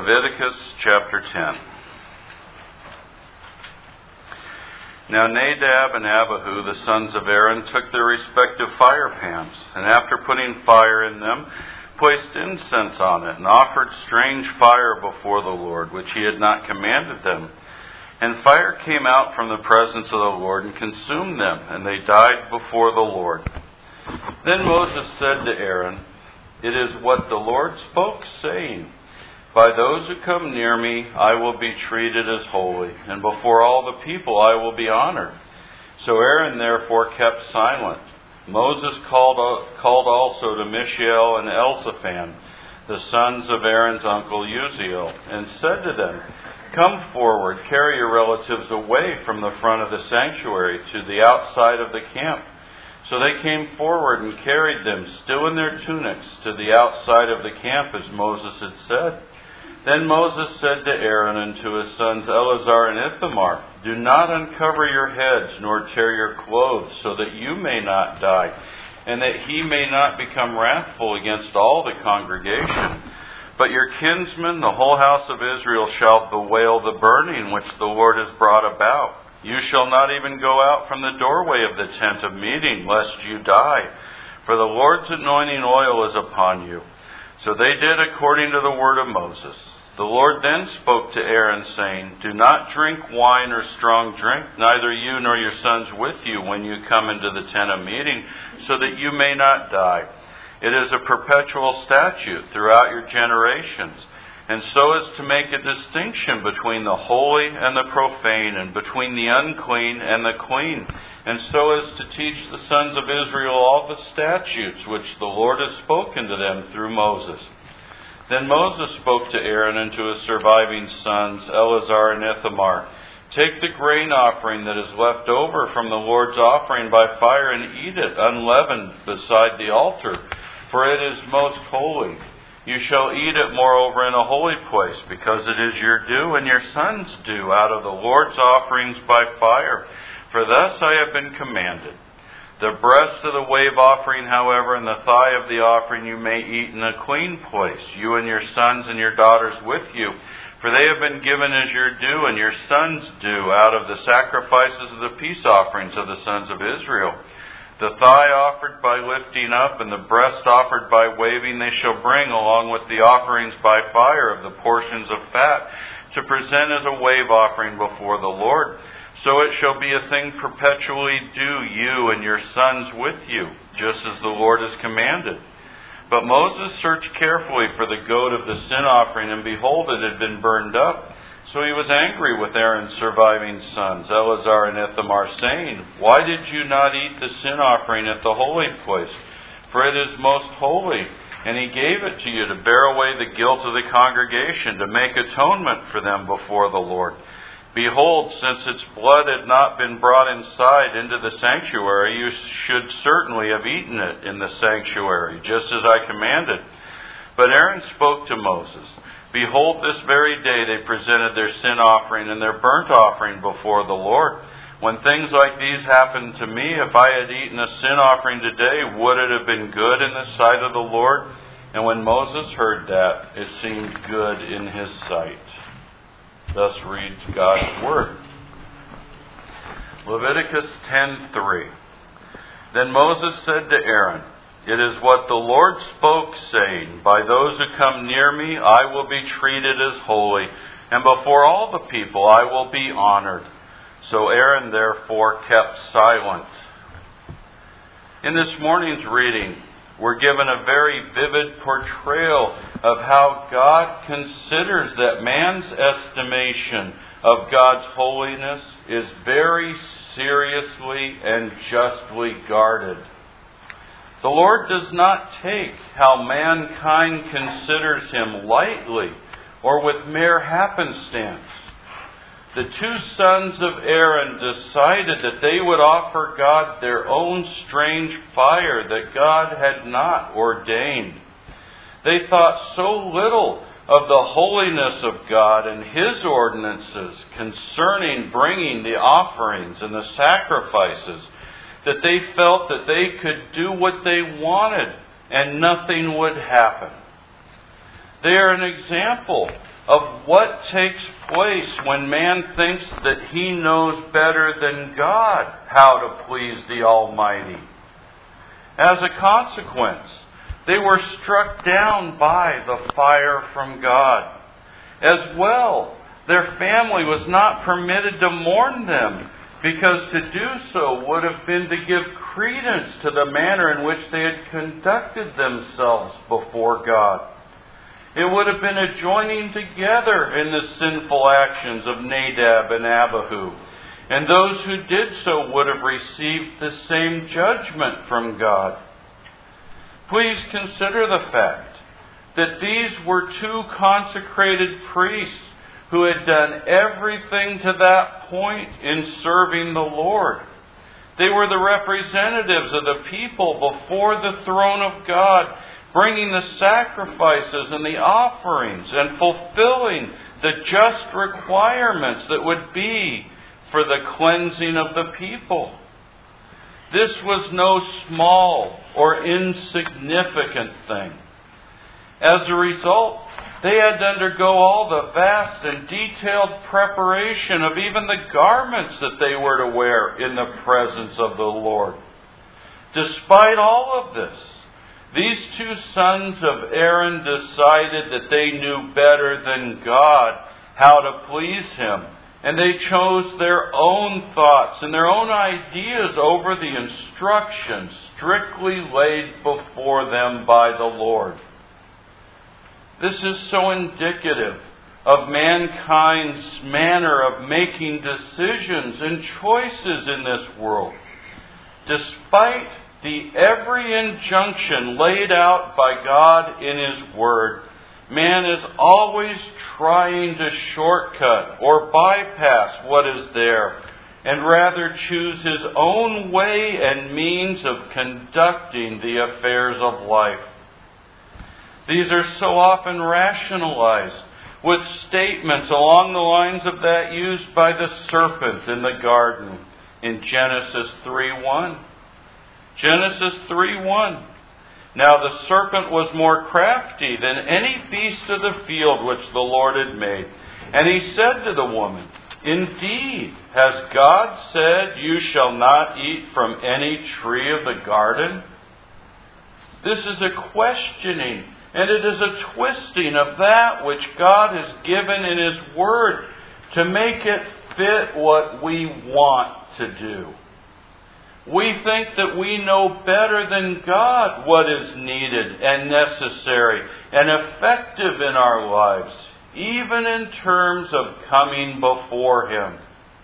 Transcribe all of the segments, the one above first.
Leviticus chapter 10. Now Nadab and Abihu, the sons of Aaron, took their respective fire pans, and after putting fire in them, placed incense on it, and offered strange fire before the Lord, which he had not commanded them. And fire came out from the presence of the Lord and consumed them, and they died before the Lord. Then Moses said to Aaron, "It is what the Lord spoke, saying, 'By those who come near me I will be treated as holy, and before all the people I will be honored.' So Aaron therefore kept silent. Moses called also to Mishael and Elzaphan, the sons of Aaron's uncle Uziel, and said to them, 'Come forward, carry your relatives away from the front of the sanctuary to the outside of the camp.' So they came forward and carried them, still in their tunics, to the outside of the camp, as Moses had said. Then Moses said to Aaron and to his sons Eleazar and Ithamar, 'Do not uncover your heads, nor tear your clothes, so that you may not die, and that he may not become wrathful against all the congregation. But your kinsmen, the whole house of Israel, shall bewail the burning which the Lord has brought about. You shall not even go out from the doorway of the tent of meeting, lest you die, for the Lord's anointing oil is upon you.' So they did according to the word of Moses. The Lord then spoke to Aaron, saying, 'Do not drink wine or strong drink, neither you nor your sons with you, when you come into the tent of meeting, so that you may not die. It is a perpetual statute throughout your generations, and so as to make a distinction between the holy and the profane, and between the unclean and the clean, and so as to teach the sons of Israel all the statutes which the Lord has spoken to them through Moses.' Then Moses spoke to Aaron and to his surviving sons, Eleazar and Ithamar, 'Take the grain offering that is left over from the Lord's offering by fire and eat it unleavened beside the altar, for it is most holy. You shall eat it moreover in a holy place, because it is your due and your sons' due out of the Lord's offerings by fire, for thus I have been commanded. The breast of the wave offering, however, and the thigh of the offering you may eat in a clean place, you and your sons and your daughters with you, for they have been given as your due and your sons' due out of the sacrifices of the peace offerings of the sons of Israel. The thigh offered by lifting up and the breast offered by waving they shall bring along with the offerings by fire of the portions of fat to present as a wave offering before the Lord. So it shall be a thing perpetually due you and your sons with you, just as the Lord has commanded.' But Moses searched carefully for the goat of the sin offering, and behold, it had been burned up. So he was angry with Aaron's surviving sons, Eleazar and Ithamar, saying, 'Why did you not eat the sin offering at the holy place? For it is most holy. And he gave it to you to bear away the guilt of the congregation, to make atonement for them before the Lord. Behold, since its blood had not been brought inside into the sanctuary, you should certainly have eaten it in the sanctuary, just as I commanded.' But Aaron spoke to Moses, 'Behold, this very day they presented their sin offering and their burnt offering before the Lord. When things like these happened to me, if I had eaten a sin offering today, would it have been good in the sight of the Lord?' And when Moses heard that, it seemed good in his sight." Thus reads God's Word. Leviticus 10:3. Then Moses said to Aaron, "It is what the Lord spoke, saying, 'By those who come near me I will be treated as holy, and before all the people I will be honored.' So Aaron therefore kept silent." In this morning's reading, we're given a very vivid portrayal of how God considers that man's estimation of God's holiness is very seriously and justly guarded. The Lord does not take how mankind considers him lightly or with mere happenstance. The two sons of Aaron decided that they would offer God their own strange fire that God had not ordained. They thought so little of the holiness of God and His ordinances concerning bringing the offerings and the sacrifices that they felt that they could do what they wanted and nothing would happen. They are an example of what takes place when man thinks that he knows better than God how to please the Almighty. As a consequence, they were struck down by the fire from God. As well, their family was not permitted to mourn them, because to do so would have been to give credence to the manner in which they had conducted themselves before God. It would have been a joining together in the sinful actions of Nadab and Abihu, and those who did so would have received the same judgment from God. Please consider the fact that these were two consecrated priests who had done everything to that point in serving the Lord. They were the representatives of the people before the throne of God, bringing the sacrifices and the offerings and fulfilling the just requirements that would be for the cleansing of the people. This was no small or insignificant thing. As a result, they had to undergo all the vast and detailed preparation of even the garments that they were to wear in the presence of the Lord. Despite all of this, these two sons of Aaron decided that they knew better than God how to please Him. And they chose their own thoughts and their own ideas over the instructions strictly laid before them by the Lord. This is so indicative of mankind's manner of making decisions and choices in this world. Despite the every injunction laid out by God in His Word, man is always trying to shortcut or bypass what is there and rather choose his own way and means of conducting the affairs of life. These are so often rationalized with statements along the lines of that used by the serpent in the garden in Genesis 3:1. Genesis 3:1. Now the serpent was more crafty than any beast of the field which the Lord had made. And he said to the woman, Indeed, has God said, You shall not eat from any tree of the garden? This is a questioning, and it is a twisting of that which God has given in His Word to make it fit what we want to do. We think that we know better than God what is needed and necessary and effective in our lives, even in terms of coming before Him.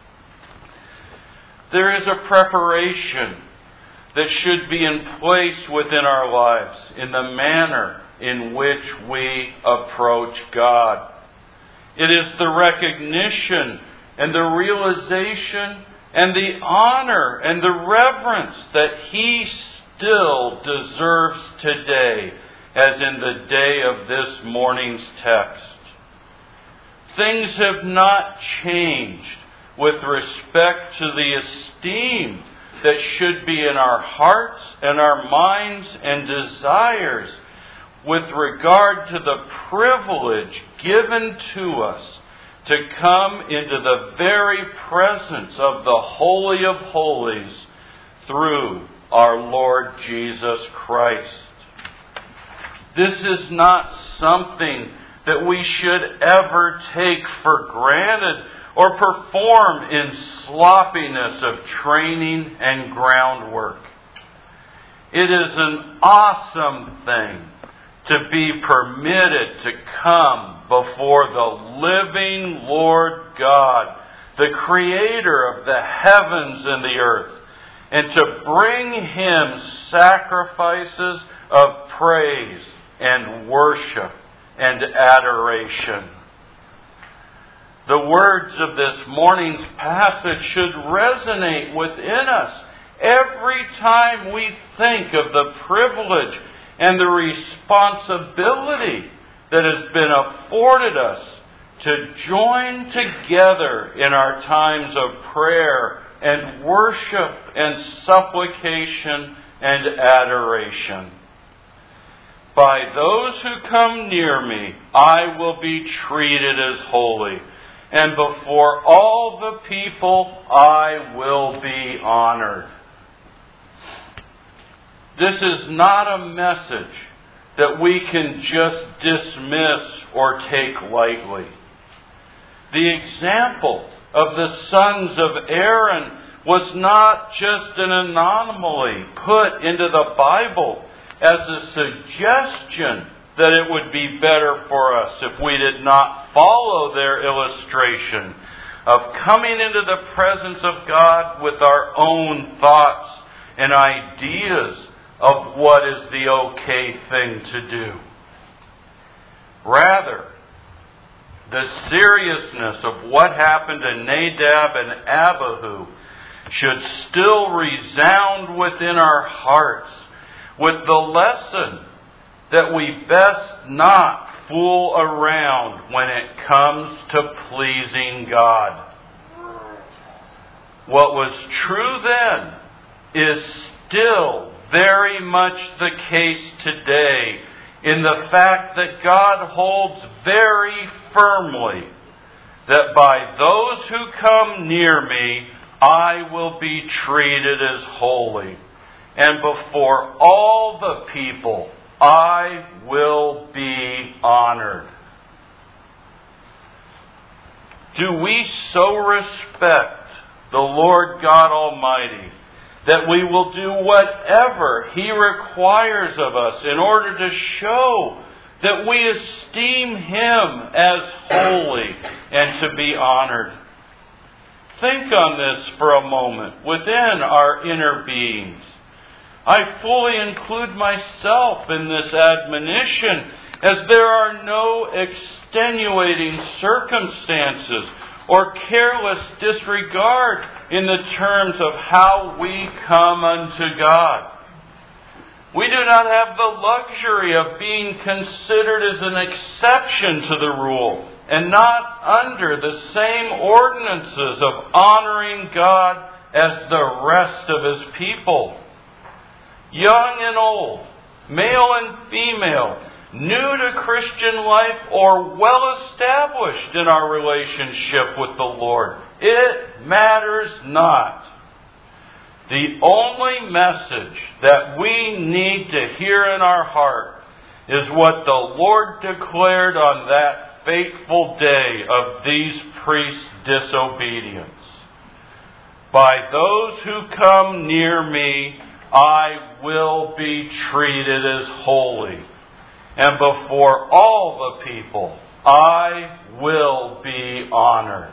There is a preparation that should be in place within our lives in the manner in which we approach God. It is the recognition and the realization and the honor and the reverence that He still deserves today, as in the day of this morning's text. Things have not changed with respect to the esteem that should be in our hearts and our minds and desires with regard to the privilege given to us to come into the very presence of the Holy of Holies through our Lord Jesus Christ. This is not something that we should ever take for granted or perform in sloppiness of training and groundwork. It is an awesome thing to be permitted to come before the living Lord God, the Creator of the heavens and the earth, and to bring Him sacrifices of praise and worship and adoration. The words of this morning's passage should resonate within us every time we think of the privilege and the responsibility that has been afforded us to join together in our times of prayer and worship and supplication and adoration. by those who come near me, I will be treated as holy, and before all the people, I will be honored. This is not a message that we can just dismiss or take lightly. The example of the sons of Aaron was not just an anomaly put into the Bible as a suggestion that it would be better for us if we did not follow their illustration of coming into the presence of God with our own thoughts and ideas of what is the okay thing to do. Rather, the seriousness of what happened to Nadab and Abihu should still resound within our hearts with the lesson that we best not fool around when it comes to pleasing God. What was true then is still very much the case today in the fact that God holds very firmly that by those who come near me, I will be treated as holy, and before all the people, I will be honored. Do we so respect the Lord God Almighty that we will do whatever He requires of us in order to show that we esteem Him as holy and to be honored? Think on this for a moment within our inner beings. I fully include myself in this admonition, as there are no extenuating circumstances or careless disregard in the terms of how we come unto God. We do not have the luxury of being considered as an exception to the rule and not under the same ordinances of honoring God as the rest of His people. Young and old, male and female, new to Christian life or well established in our relationship with the Lord, it matters not. The only message that we need to hear in our heart is what the Lord declared on that fateful day of these priests' disobedience. By those who come near me, I will be treated as holy, and before all the people, I will be honored.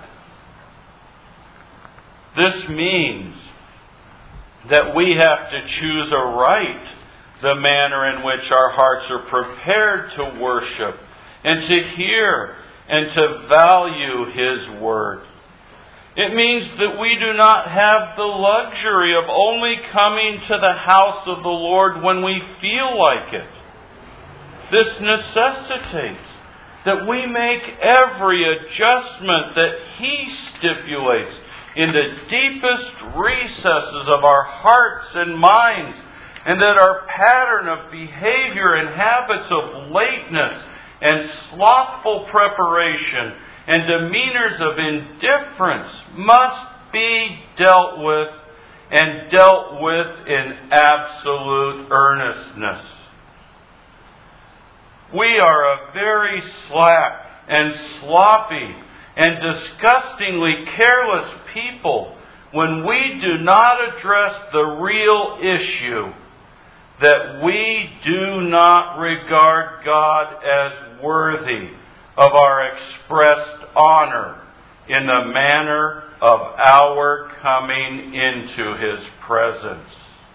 This means that we have to choose aright the manner in which our hearts are prepared to worship and to hear and to value His Word. It means that we do not have the luxury of only coming to the house of the Lord when we feel like it. This necessitates that we make every adjustment that He stipulates in the deepest recesses of our hearts and minds, and that our pattern of behavior and habits of lateness and slothful preparation and demeanors of indifference must be dealt with, and dealt with in absolute earnestness. We are a very slack and sloppy and disgustingly careless people when we do not address the real issue that we do not regard God as worthy of our expressed honor in the manner of our coming into His presence.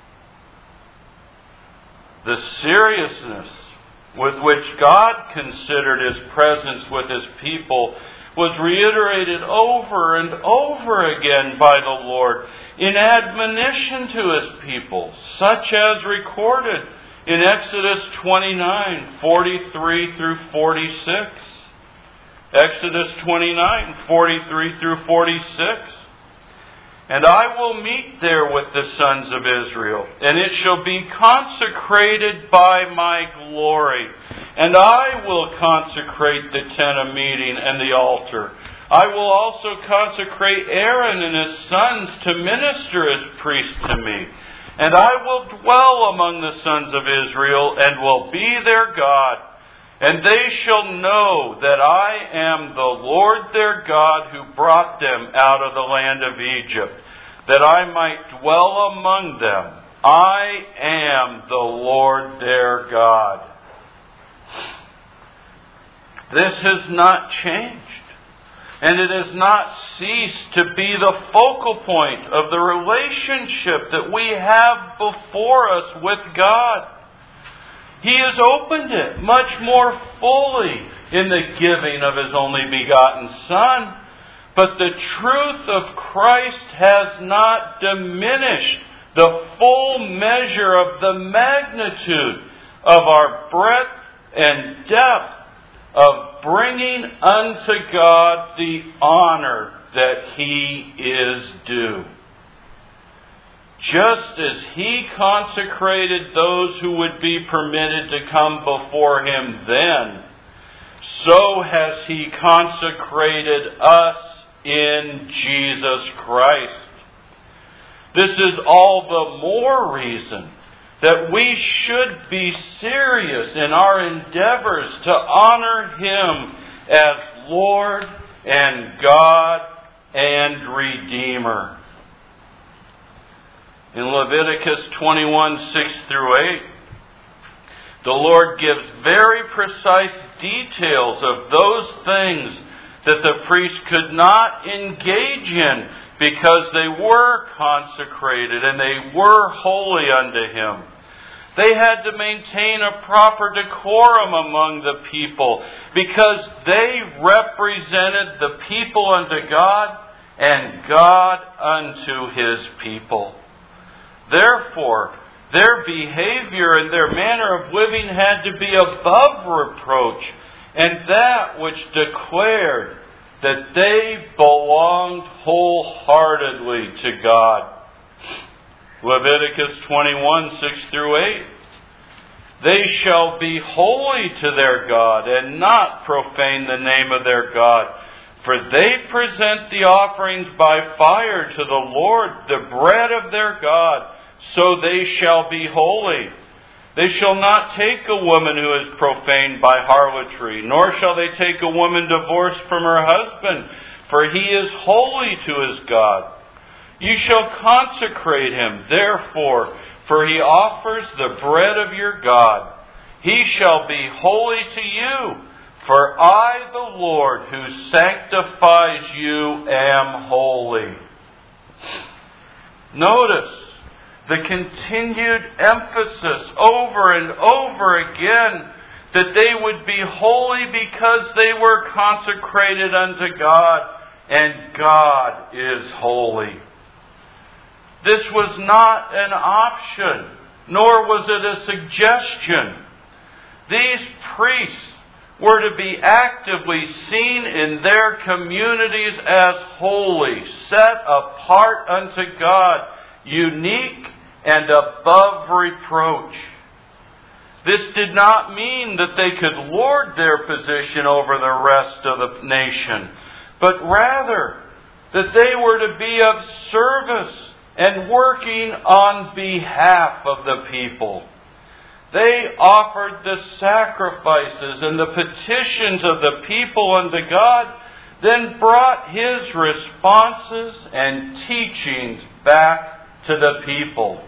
The seriousness with which God considered His presence with His people was reiterated over and over again by the Lord in admonition to His people, such as recorded in Exodus 29, 43 through 46. Exodus 29, 43 through 46. And I will meet there with the sons of Israel, and it shall be consecrated by my glory. And I will consecrate the tent of meeting and the altar. I will also consecrate Aaron and his sons to minister as priests to me. And I will dwell among the sons of Israel, and will be their God. And they shall know that I am the Lord their God, who brought them out of the land of Egypt, that I might dwell among them. I am the Lord their God. This has not changed. And it has not ceased to be the focal point of the relationship that we have before us with God. He has opened it much more fully in the giving of His only begotten Son. But the truth of Christ has not diminished the full measure of the magnitude of our breadth and depth of bringing unto God the honor that He is due. Just as He consecrated those who would be permitted to come before Him then, so has He consecrated us in Jesus Christ. This is all the more reason that we should be serious in our endeavors to honor Him as Lord and God and Redeemer. In Leviticus 21, 6 through 8, the Lord gives very precise details of those things that the priest could not engage in because they were consecrated and they were holy unto Him. They had to maintain a proper decorum among the people because they represented the people unto God and God unto His people. Therefore, their behavior and their manner of living had to be above reproach, and that which declared that they belonged wholeheartedly to God. Leviticus 21, 6 through 8. They shall be holy to their God, and not profane the name of their God. For they present the offerings by fire to the Lord, the bread of their God, so they shall be holy. They shall not take a woman who is profaned by harlotry, nor shall they take a woman divorced from her husband, for he is holy to his God. You shall consecrate him, therefore, for he offers the bread of your God. He shall be holy to you, for I, the Lord, who sanctifies you, am holy. Notice the continued emphasis over and over again that they would be holy because they were consecrated unto God, and God is holy. This was not an option, nor was it a suggestion. These priests were to be actively seen in their communities as holy, set apart unto God, unique and above reproach. This did not mean that they could lord their position over the rest of the nation, but rather that they were to be of service and working on behalf of the people. They offered the sacrifices and the petitions of the people unto God, then brought His responses and teachings back to the people.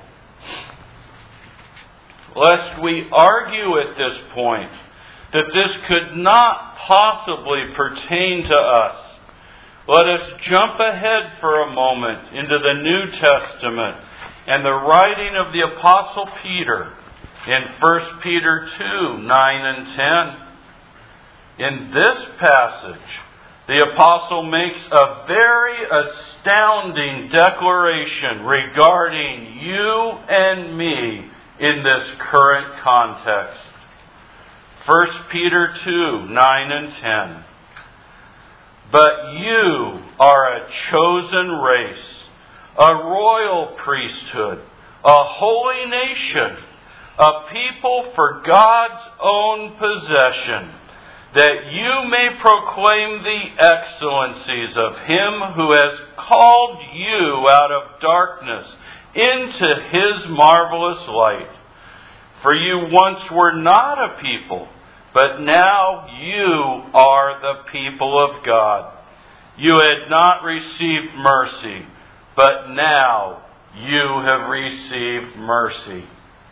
Lest we argue at this point that this could not possibly pertain to us, let us jump ahead for a moment into the New Testament and the writing of the Apostle Peter in 1 Peter 2, 9 and 10. In this passage, the Apostle makes a very astounding declaration regarding you and me in this current context. 1 Peter 2, 9 and 10. But you are a chosen race, a royal priesthood, a holy nation, a people for God's own possession, that you may proclaim the excellencies of Him who has called you out of darkness into His marvelous light. For you once were not a people, but now you are the people of God. You had not received mercy, but now you have received mercy.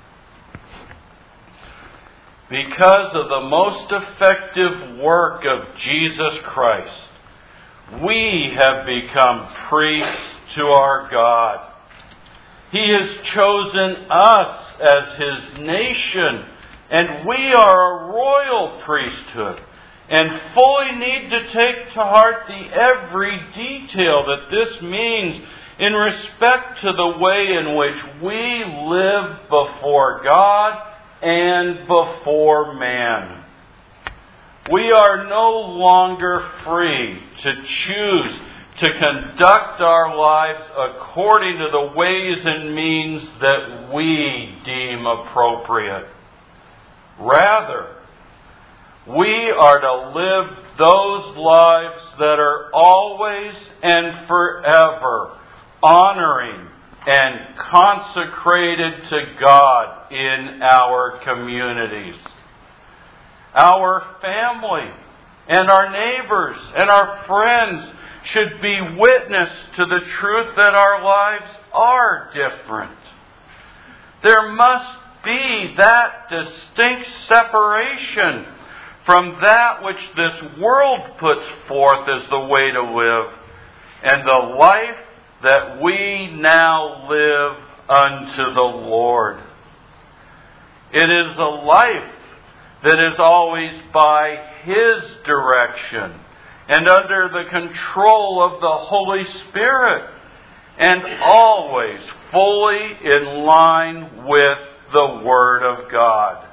Because of the most effective work of Jesus Christ, we have become priests to our God. He has chosen us as His nation, and we are a royal priesthood, and fully need to take to heart the every detail that this means in respect to the way in which we live before God and before man. We are no longer free to choose to conduct our lives according to the ways and means that we deem appropriate. Rather, we are to live those lives that are always and forever honoring and consecrated to God in our communities. Our family and our neighbors and our friends should be witness to the truth that our lives are different. There must be that distinct separation from that which this world puts forth as the way to live, and the life that we now live unto the Lord. It is a life that is always by His direction and under the control of the Holy Spirit, and always fully in line with the Word of God.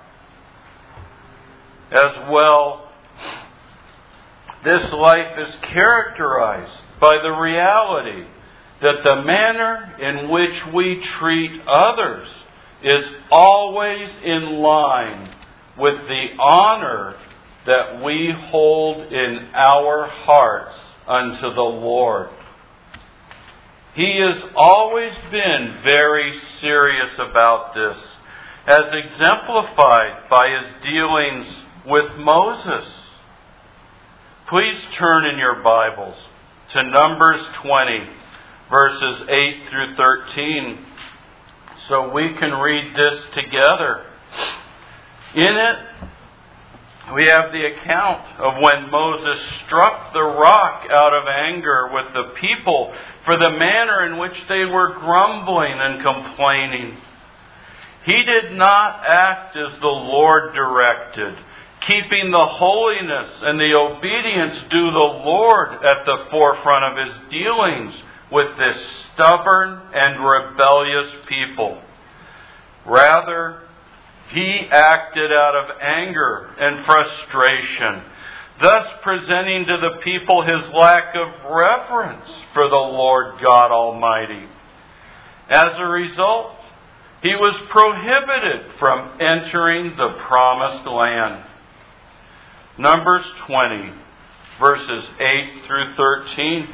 As well, this life is characterized by the reality that the manner in which we treat others is always in line with the honor that we hold in our hearts unto the Lord. He has always been very serious about this, as exemplified by His dealings with Moses. Please turn in your Bibles to Numbers 20, verses 8 through 13, so we can read this together. In it, we have the account of when Moses struck the rock out of anger with the people for the manner in which they were grumbling and complaining. He did not act as the Lord directed, keeping the holiness and the obedience due the Lord at the forefront of His dealings with this stubborn and rebellious people. Rather, He acted out of anger and frustration, thus presenting to the people His lack of reverence for the Lord God Almighty. As a result, He was prohibited from entering the promised land. Numbers 20, verses 8 through 13.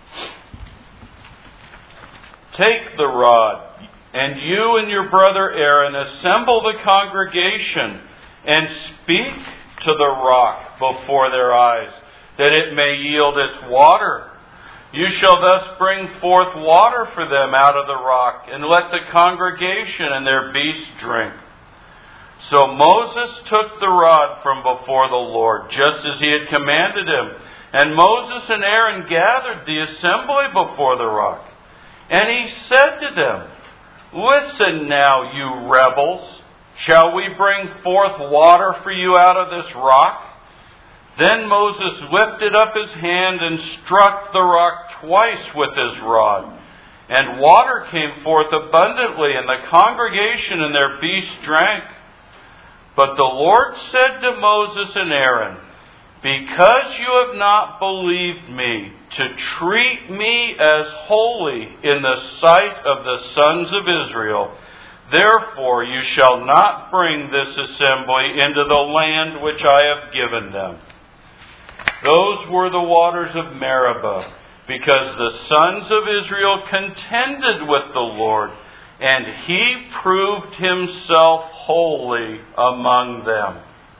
Take the rod, and you and your brother Aaron assemble the congregation and speak to the rock before their eyes, that it may yield its water. You shall thus bring forth water for them out of the rock, and let the congregation and their beasts drink. So Moses took the rod from before the Lord, just as he had commanded him. And Moses and Aaron gathered the assembly before the rock. And he said to them, Listen now, you rebels. Shall we bring forth water for you out of this rock? Then Moses lifted up his hand and struck the rock twice with his rod. And water came forth abundantly, and the congregation and their beasts drank. But the Lord said to Moses and Aaron, because you have not believed me to treat me as holy in the sight of the sons of Israel, therefore you shall not bring this assembly into the land which I have given them. Those were the waters of Meribah, because the sons of Israel contended with the Lord, and He proved Himself holy among them.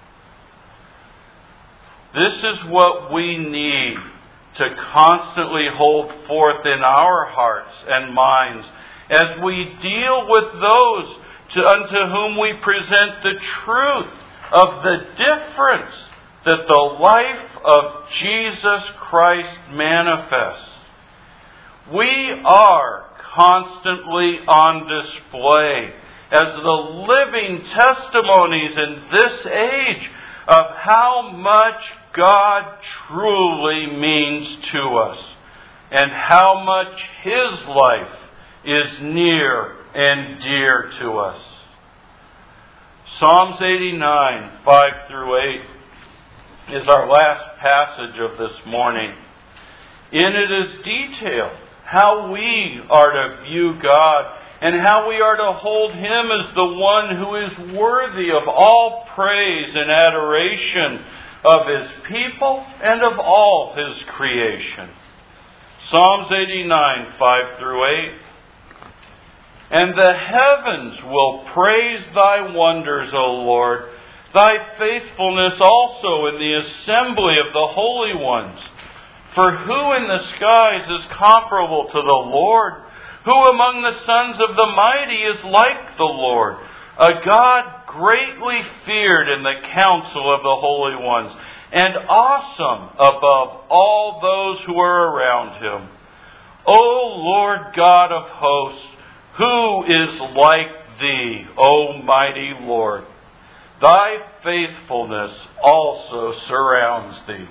This is what we need to constantly hold forth in our hearts and minds as we deal with those unto whom we present the truth of the difference that the life of Jesus Christ manifests. We are constantly on display as the living testimonies in this age of how much God truly means to us and how much His life is near and dear to us. Psalms 89, 5 through 8 is our last passage of this morning. In it is detailed how we are to view God and how we are to hold Him as the one who is worthy of all praise and adoration of His people and of all His creation. Psalms 89, 5 through 8. And the heavens will praise Thy wonders, O Lord, Thy faithfulness also in the assembly of the holy ones. For who in the skies is comparable to the Lord? Who among the sons of the mighty is like the Lord? A God greatly feared in the council of the holy ones, and awesome above all those who are around Him. O Lord God of hosts, who is like Thee, O mighty Lord? Thy faithfulness also surrounds Thee.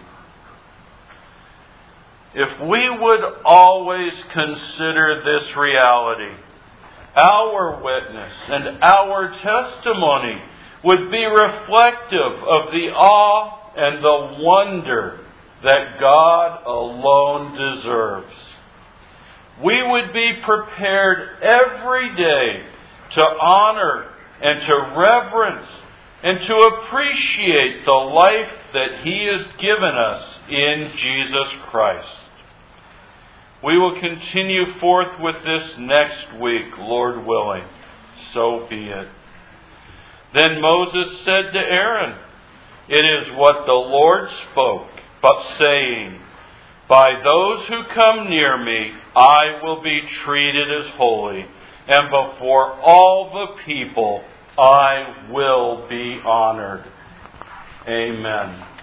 If we would always consider this reality, our witness and our testimony would be reflective of the awe and the wonder that God alone deserves. We would be prepared every day to honor and to reverence and to appreciate the life that He has given us in Jesus Christ. We will continue forth with this next week, Lord willing. So be it. Then Moses said to Aaron, It is what the Lord spoke, but saying, By those who come near me, I will be treated as holy, and before all the people, I will be honored. Amen.